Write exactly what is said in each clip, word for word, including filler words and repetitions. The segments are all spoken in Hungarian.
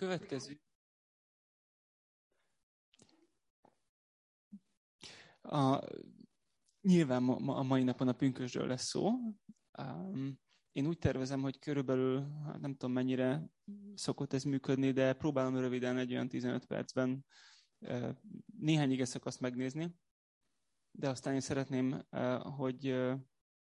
következő. A, nyilván ma, ma, a mai napon a pünkösdről lesz szó. Um, én úgy tervezem, hogy körülbelül, hát nem tudom mennyire szokott ez működni, de próbálom röviden egy olyan tizenöt percben uh, néhány ige szakaszt megnézni. De aztán én szeretném, uh, hogy, uh,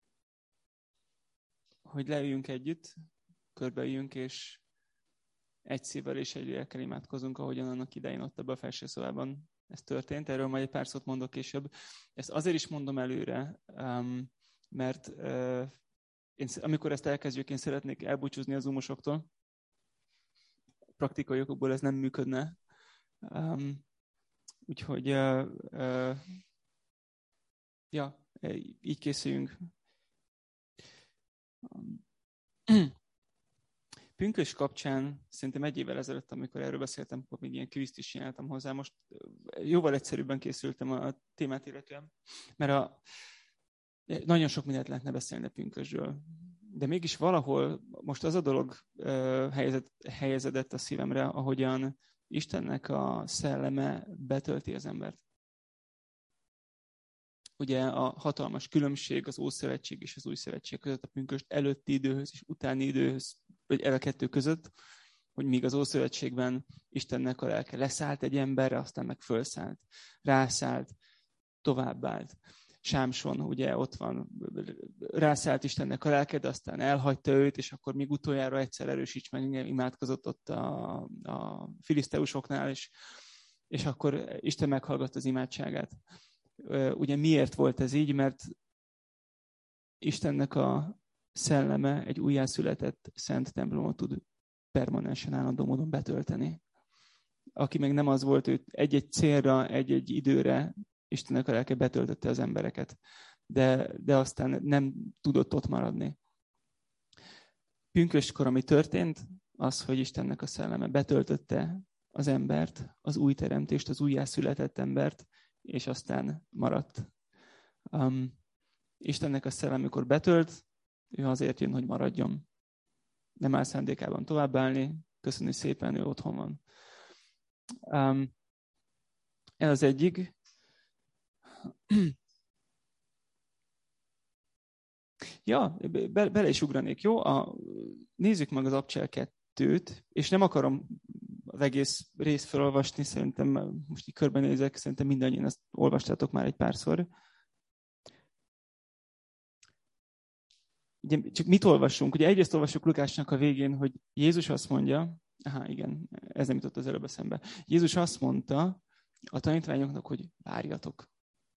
hogy leüljünk együtt, körbeüljünk, és egy szívvel és egy lélekkel imádkozunk, ahogyan annak idején ott ebben a felső szobában ez történt. Erről majd egy pár szót mondok később. Ezt azért is mondom előre, um, mert uh, én, amikor ezt elkezdjük, én szeretnék elbúcsúzni az zoomosoktól. Praktikai okokból ez nem működne. Um, úgyhogy uh, uh, ja, így készüljünk. Um, Pünkösd kapcsán szerintem egy évvel ezelőtt, amikor erről beszéltem, akkor még ilyen kvízt is csináltam hozzá. Most jóval egyszerűbben készültem a témát illetően, mert a, nagyon sok mindent lehetne beszélni a pünkösdről. De mégis valahol most az a dolog uh, helyezett, helyezedett a szívemre, ahogyan Istennek a szelleme betölti az embert. Ugye a hatalmas különbség az Ószövetség és az Új Szövetség között, a pünkösd előtti időhöz és utáni időhöz, vagy el a kettő között, hogy míg az Ószövetségben Istennek a lelke leszállt egy emberre, aztán meg fölszállt, rászállt, továbbállt. Sámson ugye ott van, rászállt Istennek a lelke, de aztán elhagyta őt, és akkor még utoljára egyszer erősíts meg, imádkozott ott a, a filiszteusoknál, és, és akkor Isten meghallgatta az imádságát. Ugye miért volt ez így? Mert Istennek a szelleme egy újjászületett szent templomot tud permanensen, állandó módon betölteni. Aki meg nem az volt, ő egy-egy célra, egy-egy időre Istennek a lelke betöltötte az embereket, de, de aztán nem tudott ott maradni. Pünkösdkor, ami történt, az, hogy Istennek a szelleme betöltötte az embert, az új teremtést, az újjászületett embert, és aztán maradt. Um, Istennek a szellem, amikor betölt, ő azért jön, hogy maradjon. Nem áll szándékában továbbállni, köszönjük szépen, ő otthon van. Um, ez az egyik. Ja, be, bele is ugranék, jó? A, nézzük meg az Abcsel kettőt, és nem akarom az egész részt felolvasni, szerintem most így körbenézek, szerintem mindannyian ezt olvastátok már egy párszor. Ugye, csak mit olvassunk? Ugye egyrészt olvassuk Lukásnak a végén, hogy Jézus azt mondja, aha, igen, ez nem jutott az előbb eszembe. Jézus azt mondta a tanítványoknak, hogy várjatok.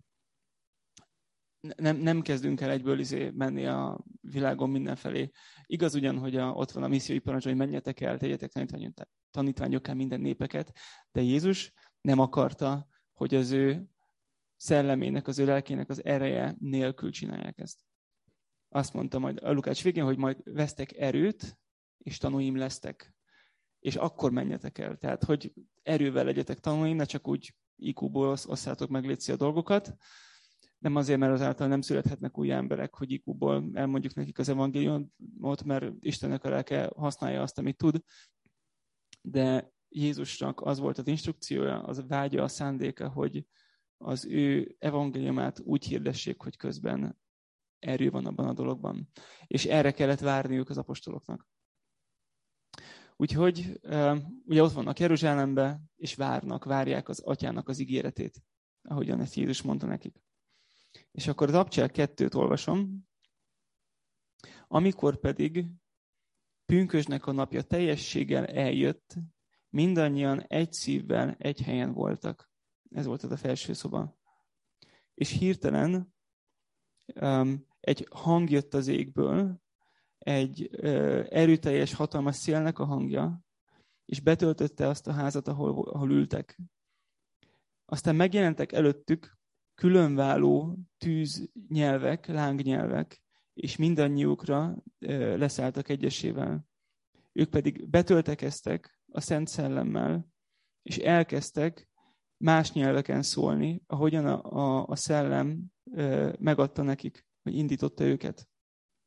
Nem, nem kezdünk el egyből izé menni a világon mindenfelé. Igaz ugyan, hogy a, ott van a missziói parancs, hogy menjetek el, tegyetek tanítványokká minden népeket, de Jézus nem akarta, hogy az ő szellemének, az ő lelkének az ereje nélkül csinálják ezt. Azt mondta majd a Lukács végén, hogy majd vesztek erőt, és tanúim lesztek. És akkor menjetek el. Tehát, hogy erővel legyetek tanúim, ne csak úgy í kú-ból osszátok meg létszi a dolgokat, nem azért, mert azáltal nem születhetnek új emberek, hogy í kú-ból elmondjuk nekik az evangéliumot, mert Istennek a lelke használja azt, amit tud. De Jézusnak az volt az instrukciója, az vágya, a szándéka, hogy az ő evangéliumát úgy hirdessék, hogy közben erő van abban a dologban. És erre kellett várniuk az apostoloknak. Úgyhogy ugye ott vannak Jeruzsálemben, és várnak, várják az atyának az ígéretét, ahogyan ezt Jézus mondta nekik. És akkor az Abcsel kettőt olvasom. Amikor pedig pünkösdnek a napja teljességgel eljött, mindannyian egy szívvel, egy helyen voltak. Ez volt az a felső szoba. És hirtelen um, egy hang jött az égből, egy uh, erőteljes, hatalmas szélnek a hangja, és betöltötte azt a házat, ahol, ahol ültek. Aztán megjelentek előttük különváló tűznyelvek, lángnyelvek, és mindannyiukra uh, leszálltak egyesével. Ők pedig betöltekeztek a Szent Szellemmel, és elkezdtek más nyelveken szólni, ahogyan a, a, a szellem uh, megadta nekik, hogy indította őket.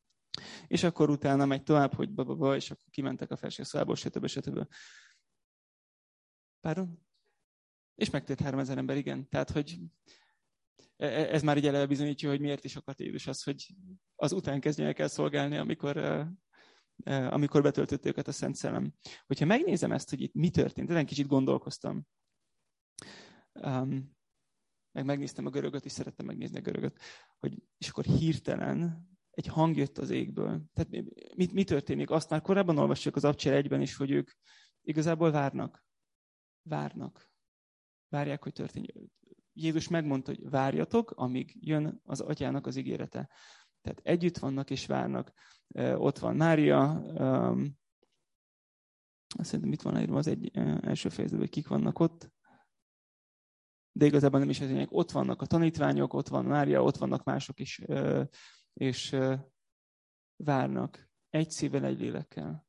És akkor utána megy tovább, hogy bababa, és akkor kimentek a felső szobából, stb. stb. Pardon? És megtért háromezer ember, igen. Tehát, hogy ez már így eleve bizonyítja, hogy miért is akart Jézus az, hogy az után kezdjenek el szolgálni, amikor, amikor betöltött őket a Szent Szellem. Hogyha megnézem ezt, hogy itt mi történt, ezen kicsit gondolkoztam. Um, meg megnéztem a görögöt, és szerettem megnézni a görögöt, hogy és akkor hirtelen egy hang jött az égből. Tehát mi, mi történik? Azt már korábban olvassuk az Abcsér egyben is, hogy ők igazából várnak. Várnak. Várják, hogy történjen. Jézus megmondta, hogy várjatok, amíg jön az Atyának az ígérete. Tehát együtt vannak és várnak. Uh, ott van Mária. Um, szerintem itt van írva az egy uh, első fejezetben, hogy kik vannak ott. De igazából nem is ez lényeg. Ott vannak a tanítványok, ott van Mária, ott vannak mások is, uh, és uh, várnak. Egy szívvel, egy lélekkel.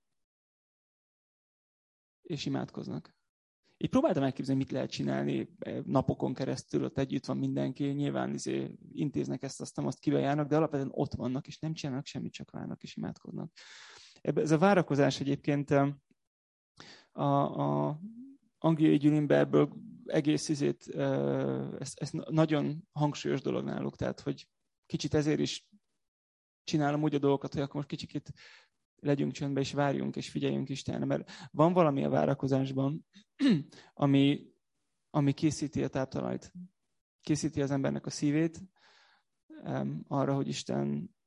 És imádkoznak. Így próbáltam elképzelni, mit lehet csinálni napokon keresztül, ott együtt van mindenki, nyilván izé, intéznek ezt, aztán azt kivel járnak, de alapvetően ott vannak, és nem csinálnak semmit, csak várnak és imádkoznak. Ez a várakozás egyébként a, a angliai gyűlinberből egész izét, ez, ez nagyon hangsúlyos dolog náluk, tehát hogy kicsit ezért is csinálom úgy a dolgokat, hogy akkor most kicsit legyünk csöndbe, és várjunk, és figyeljünk Istenre, mert van valami a várakozásban, ami, ami készíti a táptalajt, készíti az embernek a szívét um, arra, hogy Isten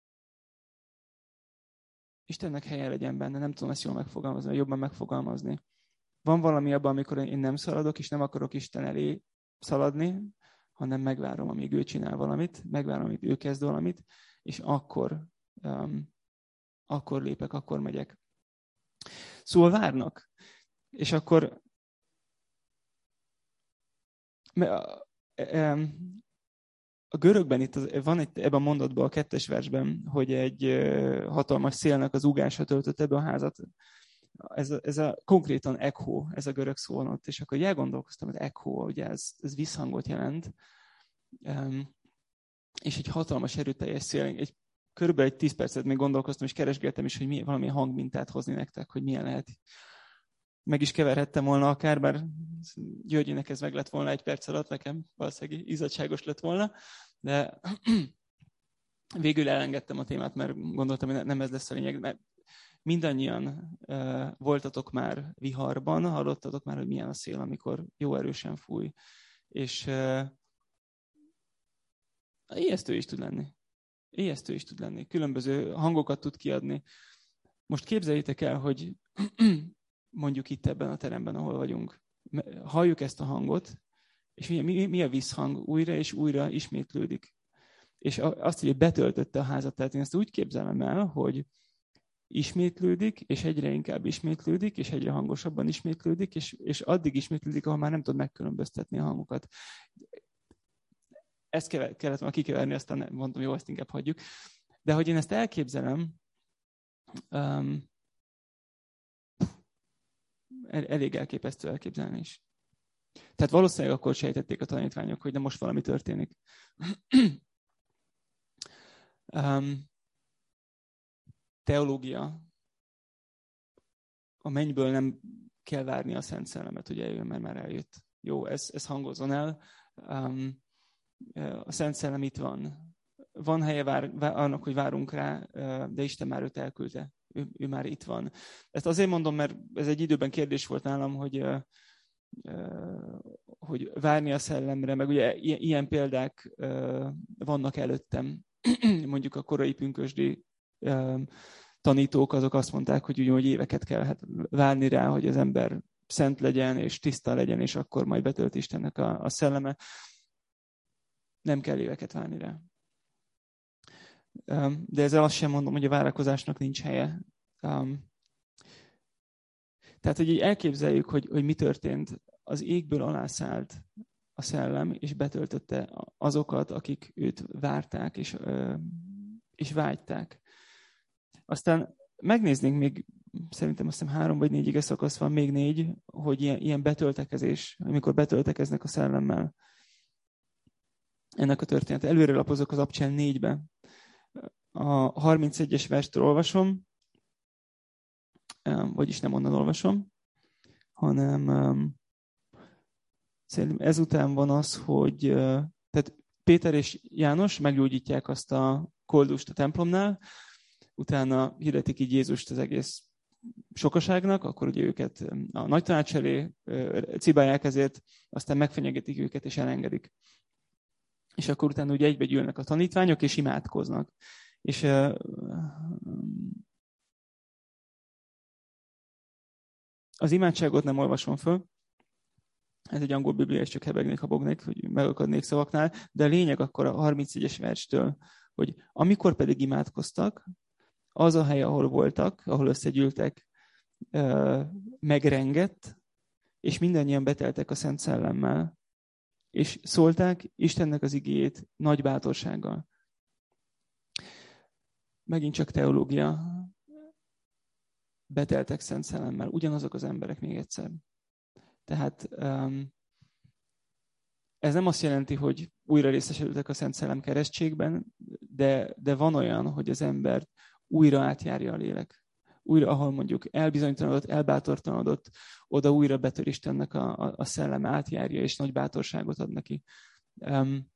Istennek helye legyen benne. Nem tudom ezt jól megfogalmazni, jobban megfogalmazni. Van valami abban, amikor én nem szaladok, és nem akarok Isten elé szaladni, hanem megvárom, amíg ő csinál valamit, megvárom, amíg ő kezd valamit, és akkor um, akkor lépek, akkor megyek. Szóval várnak. És akkor a görögben itt az, van egy, ebben a mondatban, a kettes versben, hogy egy hatalmas szélnek az ugása töltött ebbe a házat. Ez a, ez a konkrétan echo, ez a görög szó van ott. És akkor elgondolkoztam, hogy echo, ugye ez, ez visszhangot jelent. És egy hatalmas erőteljes szél, egy körülbelül egy tíz percet még gondolkoztam, és keresgéltem is, hogy mi, valamilyen hangmintát hozni nektek, hogy milyen lehet. Meg is keverhettem volna akár, bár Györgyének ez meg lett volna egy perc alatt, nekem valószínűleg izzadságos lett volna, de végül elengedtem a témát, mert gondoltam, hogy nem ez lesz a lényeg, mert mindannyian uh, voltatok már viharban, hallottatok már, hogy milyen a szél, amikor jó erősen fúj. És uh, ijesztő is tud lenni. Ijesztő is tud lenni. Különböző hangokat tud kiadni. Most képzeljétek el, hogy mondjuk itt ebben a teremben, ahol vagyunk, halljuk ezt a hangot, és mi, mi, mi a visszhang? Újra és újra ismétlődik. És azt, hogy betöltötte a házat, tehát én ezt úgy képzelem el, hogy ismétlődik, és egyre inkább ismétlődik, és egyre hangosabban ismétlődik, és, és addig ismétlődik, ahol már nem tud megkülönböztetni a hangokat. Ezt kellett volna kikeverni, aztán mondom, jó, ezt inkább hagyjuk. De hogy én ezt elképzelem, um, el, elég elképesztő elképzelni is. Tehát valószínűleg akkor sejtették a tanítványok, hogy de most valami történik. um, teológia. A mennyből nem kell várni a Szent Szellemet, hogy eljön, mert már eljött. Jó, ez, ez hangozzon el. Um, a Szent Szellem itt van. Van helye vár, vár, annak, hogy várunk rá, de Isten már őt elküldte. Ő, ő már itt van. Ezt azért mondom, mert ez egy időben kérdés volt nálam, hogy, hogy várni a szellemre, meg ugye ilyen példák vannak előttem. Mondjuk a korai pünkösdi tanítók, azok azt mondták, hogy, ugye, hogy éveket kell várni rá, hogy az ember szent legyen, és tiszta legyen, és akkor majd betölt Istennek a, a szelleme. Nem kell éveket várni rá. De ezzel azt sem mondom, hogy a várakozásnak nincs helye. Tehát, hogy így elképzeljük, hogy, hogy mi történt. Az égből alászállt a szellem, és betöltötte azokat, akik őt várták, és, és vágyták. Aztán megnéznénk még, szerintem azt hiszem három vagy négy ige szakasz van, még négy, hogy ilyen, ilyen betöltekezés, amikor betöltekeznek a szellemmel. Ennek a történet. Előre lapozok az Abcsel négybe. A harmincegyes verstől olvasom, vagyis nem onnan olvasom, hanem Szerintem ezután van az, hogy tehát Péter és János meggyógyítják azt a koldust a templomnál, utána hirdetik így Jézust az egész sokaságnak, akkor ugye őket a nagy tanács elé cibálják ezért, aztán megfenyegetik őket és elengedik. És akkor utána ugye egybegyűlnek a tanítványok, és imádkoznak. És uh, az imádságot nem olvasom föl, ez egy angol biblia, és csak hebegnék, habognék, hogy megakadnék szavaknál, de a lényeg akkor a harmincnégyes verstől, hogy amikor pedig imádkoztak, az a hely, ahol voltak, ahol összegyűltek, megrengett, és mindannyian beteltek a Szent Szellemmel, és szólták Istennek az igéjét nagy bátorsággal. Megint csak teológia. Beteltek Szent Szellemmel. Ugyanazok az emberek még egyszer. Tehát ez nem azt jelenti, hogy újra részesültek a Szent Szellem keresztségben, de, de van olyan, hogy az ember újra átjárja a lélek. Újra, ahol mondjuk elbizonytalanodott, elbátortalanodott, oda újra betör Istennek a, a, a szellem, átjárja, és nagy bátorságot ad neki. Um,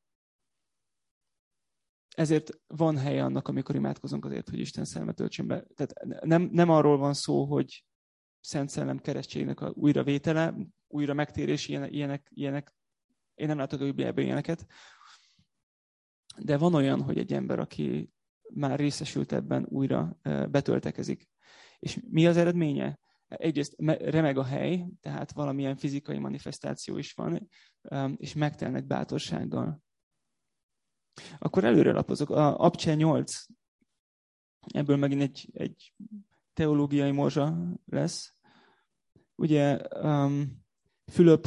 ezért van hely annak, amikor imádkozunk azért, hogy Isten szellemet töltsön be. Tehát nem, nem arról van szó, hogy Szent Szellem keresztségnek a újravétele, újra megtérés, ilyenek, ilyenek, ilyenek. Én nem látok a Bibliában ilyeneket. De van olyan, hogy egy ember, aki már részesült ebben, újra betöltekezik. És mi az eredménye? Egyrészt remeg a hely, tehát valamilyen fizikai manifestáció is van, és megtelnek bátorsággal. Akkor előre lapozok. A Abcsel nyolc, ebből megint egy, egy teológiai morzsa lesz. Ugye um, Fülöp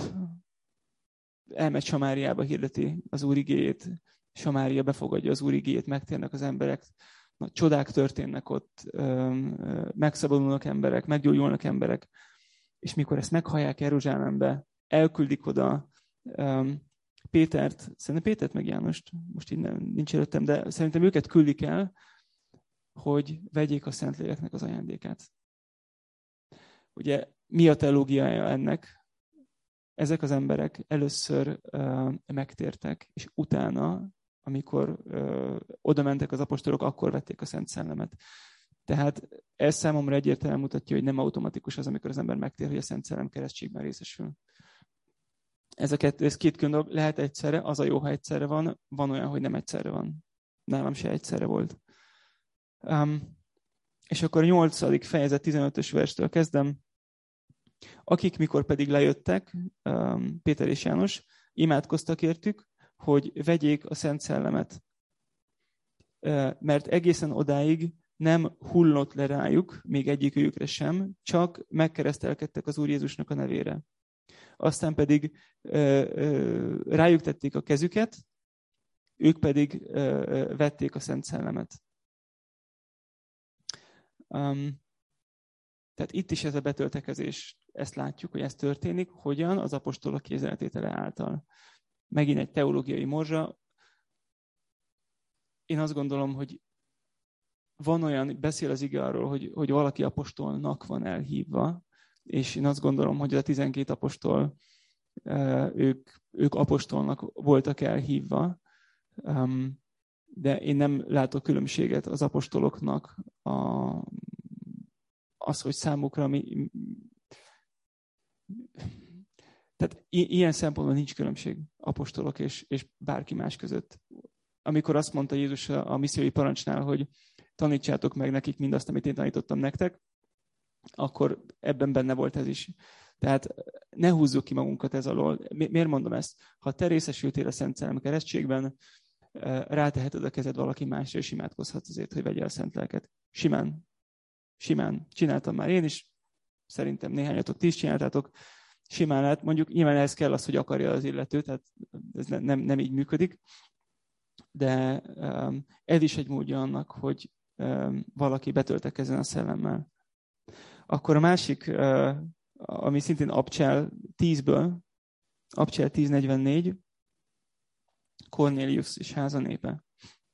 elmegy Samáriába, hirdeti az Úr igéjét, Samária befogadja az Úr igéjét, megtérnek az emberek, na, csodák történnek ott, megszabadulnak emberek, meggyógyulnak emberek, és mikor ezt meghallják Jeruzsálembe, elküldik oda Pétert, szerintem Pétert meg Jánost, most innen nincs előttem, de szerintem őket küldik el, hogy vegyék a Szentléleknek az ajándékát. Ugye mi a teológiája ennek? Ezek az emberek először uh, megtértek, és utána, amikor uh, oda mentek az apostolok, akkor vették a Szent Szellemet. Tehát ez számomra egyértelműen mutatja, hogy nem automatikus az, amikor az ember megtér, hogy a Szent Szellem keresztségben részesül. Ez, a kettő, ez két külön dolog, lehet egyszerre, az a jó, ha egyszerre van, van olyan, hogy nem egyszerre van. Nálam se egyszerre volt. Um, és akkor a nyolcadik fejezet tizenötös verstől kezdem. Akik mikor pedig lejöttek, um, Péter és János, imádkoztak értük, hogy vegyék a Szent Szellemet. Uh, mert egészen odáig nem hullott le rájuk, még egyikőjükre sem, csak megkeresztelkedtek az Úr Jézusnak a nevére. Aztán pedig uh, uh, rájuk tették a kezüket, ők pedig uh, vették a Szent Szellemet. Um, tehát itt is ez a betöltekezés, ezt látjuk, hogy ez történik, hogyan az apostolok kézzeltétele által. Megint egy teológiai morzsa. Én azt gondolom, hogy van olyan, beszél az ige arról, hogy, hogy valaki apostolnak van elhívva, és én azt gondolom, hogy a tizenkét apostol, ők, ők apostolnak voltak elhívva, de én nem látok különbséget az apostoloknak a, az, hogy számukra mi... Tehát i- ilyen szempontból nincs különbség apostolok és, és bárki más között. Amikor azt mondta Jézus a, a missziói parancsnál, hogy tanítsátok meg nekik mindazt, amit én tanítottam nektek, akkor ebben benne volt ez is. Tehát ne húzzuk ki magunkat ez alól. Mi, miért mondom ezt? Ha te részesültél a Szent Szellem keresztségben, ráteheted a kezed valaki másra, és imádkozhatsz azért, hogy vegye a szent lelket. Simán. Simán. Csináltam már én is. Szerintem néhányatok ti is csináltátok. Simán lehet. Mondjuk nyilván ehhez kell az, hogy akarja az illető, tehát ez ne, nem, nem így működik. De um, ez is egy módja annak, hogy um, valaki betöltekezzen a szellemmel. Akkor a másik, uh, ami szintén Abcsel tízből, Abcsel tíz negyvennégy, Kornélius és háza népe.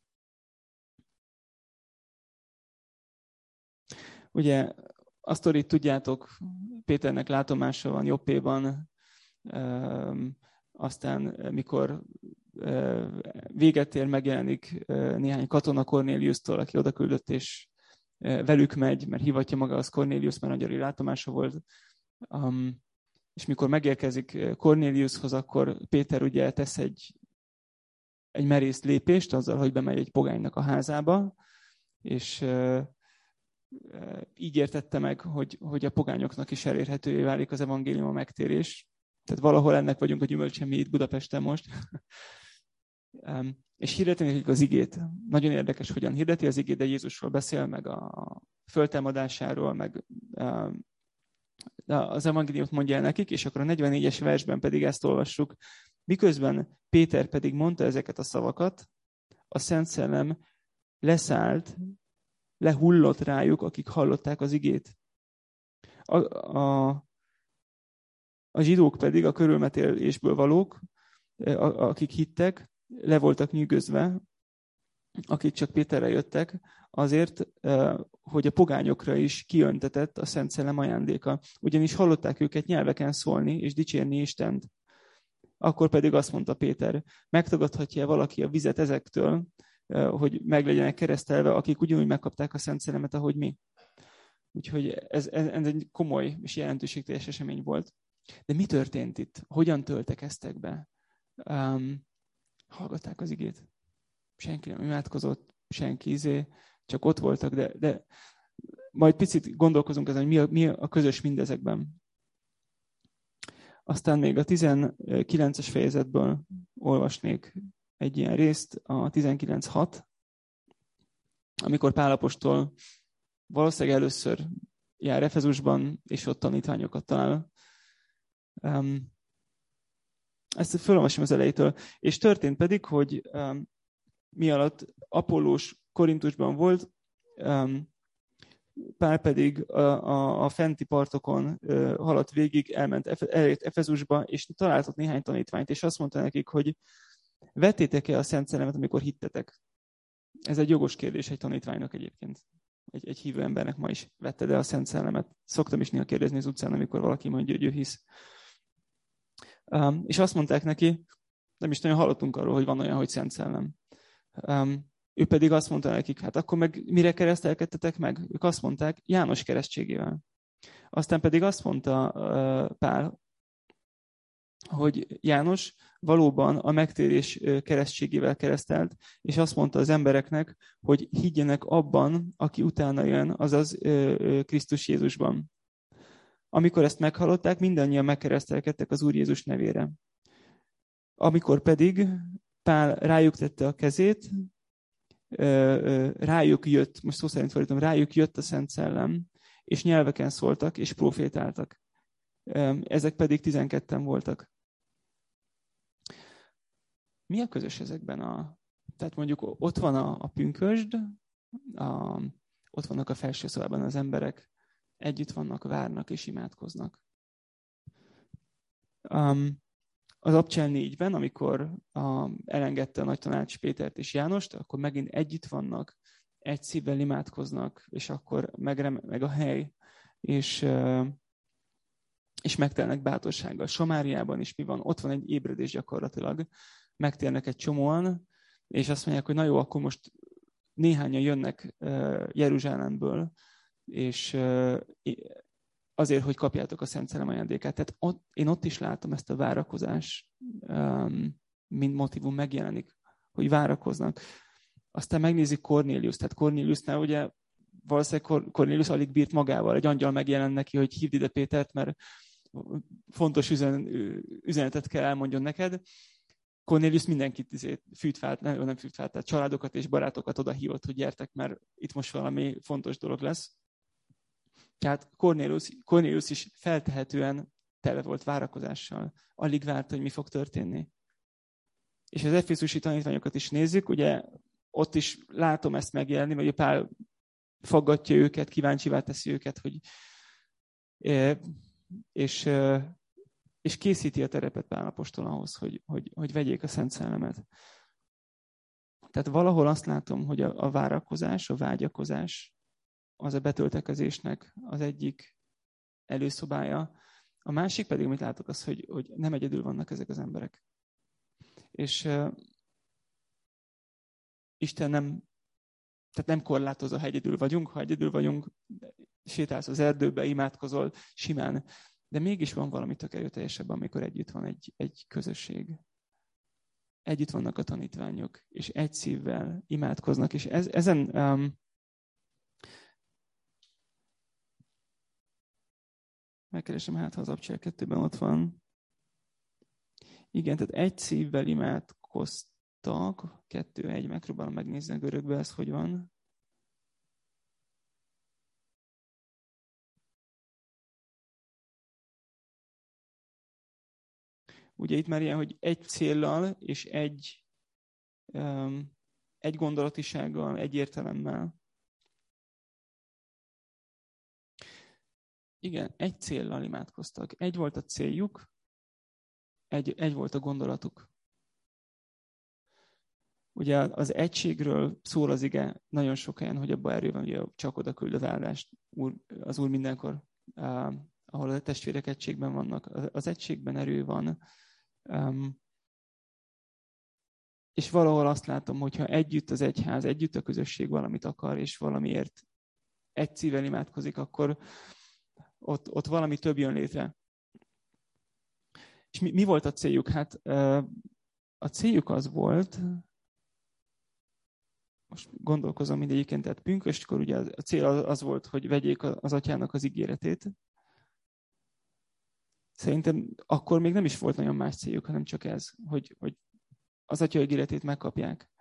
Ugye a sztorit tudjátok, Péternek látomása van Joppéban, aztán mikor véget ér, megjelenik néhány katona Kornéliusztól, aki oda küldött, és velük megy, mert hivatja maga az Kornéliusz, mert angyali látomása volt. Um, és mikor megérkezik Kornéliuszhoz, akkor Péter ugye tesz egy, egy merész lépést azzal, hogy bemegy egy pogánynak a házába, és uh, uh, így értette meg, hogy, hogy a pogányoknak is elérhetővé válik az evangélium, a megtérés. Tehát valahol ennek vagyunk a gyümölcse mi itt Budapesten most. um, és hirdetni az igét. Nagyon érdekes, hogyan hirdeti az igét, de Jézusról beszél, meg a föltámadásáról, meg um, az evangéliumot mondja el nekik, és akkor a negyvennégyes versben pedig ezt olvassuk. Miközben Péter pedig mondta ezeket a szavakat, a Szent Szellem leszállt, lehullott rájuk, akik hallották az igét. A, a, a zsidók pedig, a körülmetélésből valók, akik hittek, le voltak nyűgözve, akik csak Péterre jöttek, azért, hogy a pogányokra is kiöntetett a Szent Szellem ajándéka. Ugyanis hallották őket nyelveken szólni és dicsérni Istent. Akkor pedig azt mondta Péter, megtagadhatja valaki a vizet ezektől, hogy meg legyenek keresztelve, akik ugyanúgy megkapták a Szent Szellemet, ahogy mi. Úgyhogy ez, ez, ez egy komoly és jelentőségteljes esemény volt. De mi történt itt? Hogyan töltekeztek be? Um, hallgatták az igét. Senki nem imádkozott, senki izé, csak ott voltak, de, de majd picit gondolkozunk ezen, hogy mi a, mi a közös mindezekben. Aztán még a tizenkilences fejezetből olvasnék egy ilyen részt, a tizenkilenc hat, amikor Pál apostol valószínűleg először jár Efezusban, és ott tanítványokat talál. Um, ezt felolvasom az elejétől. És történt pedig, hogy um, mi alatt Apollós Korintusban volt, um, Pál pedig a, a, a fenti partokon uh, haladt végig, elment elért Efezusba, és talált ott néhány tanítványt, és azt mondta nekik, hogy vettétek-e a Szent Szellemet, amikor hittetek? Ez egy jogos kérdés egy tanítványnak egyébként. Egy, egy hívő embernek ma is vetted-e a Szent Szellemet? Szoktam is néha kérdezni az utcán, amikor valaki mondja, hogy ő hisz. Um, és azt mondták neki, nem is nagyon hallottunk arról, hogy van olyan, hogy Szent Szellem. Um, ő pedig azt mondta nekik, hát akkor meg mire keresztelkedtetek meg? Ők azt mondták, János keresztségével. Aztán pedig azt mondta uh, Pál, hogy János valóban a megtérés keresztségével keresztelt, és azt mondta az embereknek, hogy higgyenek abban, aki utána jön, azaz Krisztus Jézusban. Amikor ezt meghallották, mindannyian megkeresztelkedtek az Úr Jézus nevére. Amikor pedig Pál rájuk tette a kezét, rájuk jött, most szó szerint fordítom, rájuk jött a Szent Szellem, és nyelveken szóltak, és profétáltak. Ezek pedig tizenketten voltak. Mi a közös ezekben a... Tehát mondjuk ott van a, a pünkösd, a, ott vannak a felső szobában az emberek, együtt vannak, várnak és imádkoznak. Um, az Abcsel négyben, amikor a, elengedte a nagy tanács Pétert és Jánost, akkor megint együtt vannak, egy szívvel imádkoznak, és akkor megrem, meg a hely, és, uh, és megtelnek bátorsággal. Samáriában is mi van? Ott van egy ébredés gyakorlatilag. Megtérnek egy csomóan, és azt mondják, hogy na jó, akkor most néhányan jönnek uh, Jeruzsálemből, és uh, azért, hogy kapjátok a Szent Szellem ajándékát. Tehát ott, én ott is látom ezt a várakozás, um, mint motivum megjelenik, hogy várakoznak. Aztán megnézik Kornélius, tehát Kornéliusnál ugye valószínűleg Kornélius alig bírt magával, egy angyal megjelen neki, hogy hívd ide Pétert, mert fontos üzen, üzenetet kell elmondjon neked. Kornélius mindenkit izé, fűtfált, nem, nem fűtfált, tehát családokat és barátokat oda hívott, hogy gyertek, mert itt most valami fontos dolog lesz. Tehát Kornélius, Kornélius is feltehetően tele volt várakozással. Alig várta, hogy mi fog történni. És az efészusi tanítványokat is nézzük, ugye ott is látom ezt megjelenni, hogy a Pál faggatja őket, kíváncsivá teszi őket, hogy és, és készíti a terepet Pál apostol ahhoz, hogy, hogy, hogy vegyék a Szent Szellemet. Tehát valahol azt látom, hogy a, a várakozás, a vágyakozás az a betöltekezésnek az egyik előszobája, A másik pedig, amit látok, az, hogy, hogy nem egyedül vannak ezek az emberek. És uh, Isten nem, tehát nem korlátozza, ha egyedül vagyunk, ha egyedül vagyunk, sétálsz az erdőbe, imádkozol simán, de mégis van valami tök erőteljesebb, amikor együtt van egy, egy közösség. Együtt vannak a tanítványok, és egy szívvel imádkoznak, és ez, ezen um, megkeresem, hát ha az Abcsel kettőben ott van. Igen, tehát egy szívvel imádkoztak, kettő, egy, megpróbálom megnézni a görögbe, ez hogy van. Ugye itt már ilyen, hogy egy céllal és egy, um, egy gondolatisággal, egy értelemmel. Igen, egy céllal imádkoztak. Egy volt a céljuk, egy, egy volt a gondolatuk. Ugye az egységről szól az ige nagyon sok helyen, hogy abban erő van, ugye csak oda küld az áldást úr, az Úr mindenkor, uh, ahol a testvérek egységben vannak. Az egységben erő van. Um, és valahol azt látom, hogyha együtt az egyház, együtt a közösség valamit akar, és valamiért egy szívvel imádkozik, akkor ott, ott valami több jön létre. És mi, mi volt a céljuk? Hát uh, a céljuk az volt, most gondolkozom mindegyiken, tehát pünköstkor ugye a cél az, az volt, hogy vegyék az atyának az ígéretét. Szerintem akkor még nem is volt nagyon más céljuk, hanem csak ez, hogy, hogy az atya ígéretét megkapják.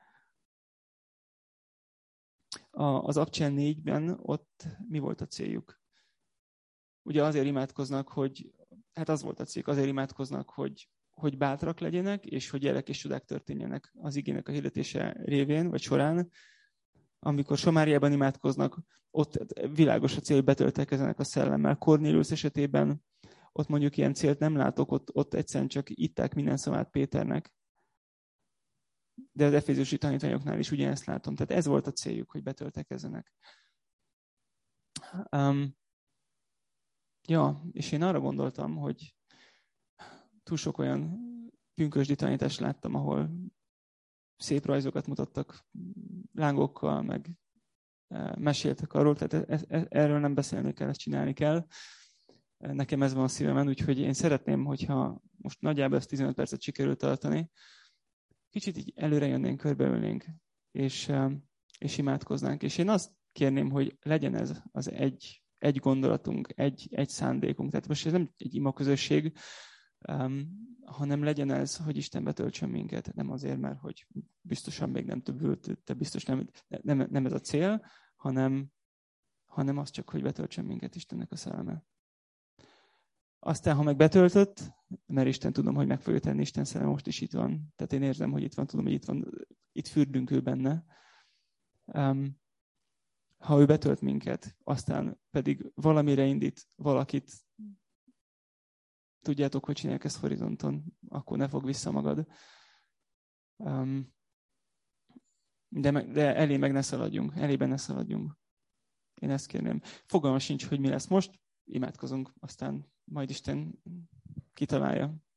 A, az Abcsel négyben ott mi volt a céljuk? Ugye azért imádkoznak, hogy, hát az volt a céljuk, azért imádkoznak, hogy, hogy bátrak legyenek, és hogy jelek és csodák történjenek az igének a hirdetése révén, vagy során. Amikor Samáriában imádkoznak, ott világos a cél, hogy betöltekezzenek a szellemmel. Kornéliusz esetében ott mondjuk ilyen célt nem látok, ott, ott egyszerűen csak itták minden szavát Péternek. De az efézusi tanítványoknál is ugyanezt látom. Tehát ez volt a céljuk, hogy betöltekezzenek. Um, ja, és én arra gondoltam, hogy túl sok olyan pünkösdi tanítást láttam, ahol szép rajzokat mutattak lángokkal, meg meséltek arról, tehát ez, ez, erről nem beszélni kell, ezt csinálni kell. Nekem ez van a szívemen, úgyhogy én szeretném, hogyha most nagyjából ezt tizenöt percet sikerült tartani, kicsit így előre jönnénk, körbeülnénk, és, és imádkoznánk. És én azt kérném, hogy legyen ez az egy, egy gondolatunk, egy, egy szándékunk. Tehát most ez nem egy imaközösség, um, hanem legyen ez, hogy Isten betöltsön minket. Nem azért, mert hogy biztosan még nem többült, te biztos nem, nem, nem ez a cél, hanem, hanem az csak, hogy betöltsön minket Istennek a szelleme. Aztán, ha meg betöltött, mert Isten tudom, hogy meg fogja tenni, Isten szelleme most is itt van. Tehát én érzem, hogy itt van, tudom, hogy itt van, itt fürdünk ő benne. Um, ha ő betölt minket, aztán pedig valamire indít valakit, tudjátok, hogy csinálják ezt horizonton, akkor ne fog vissza magad. Um, de, me, de elé meg ne szaladjunk, elében ne szaladjunk. Én ezt kérném. Fogalmam sincs, hogy mi lesz most, imádkozunk, aztán majd Isten kitalálja.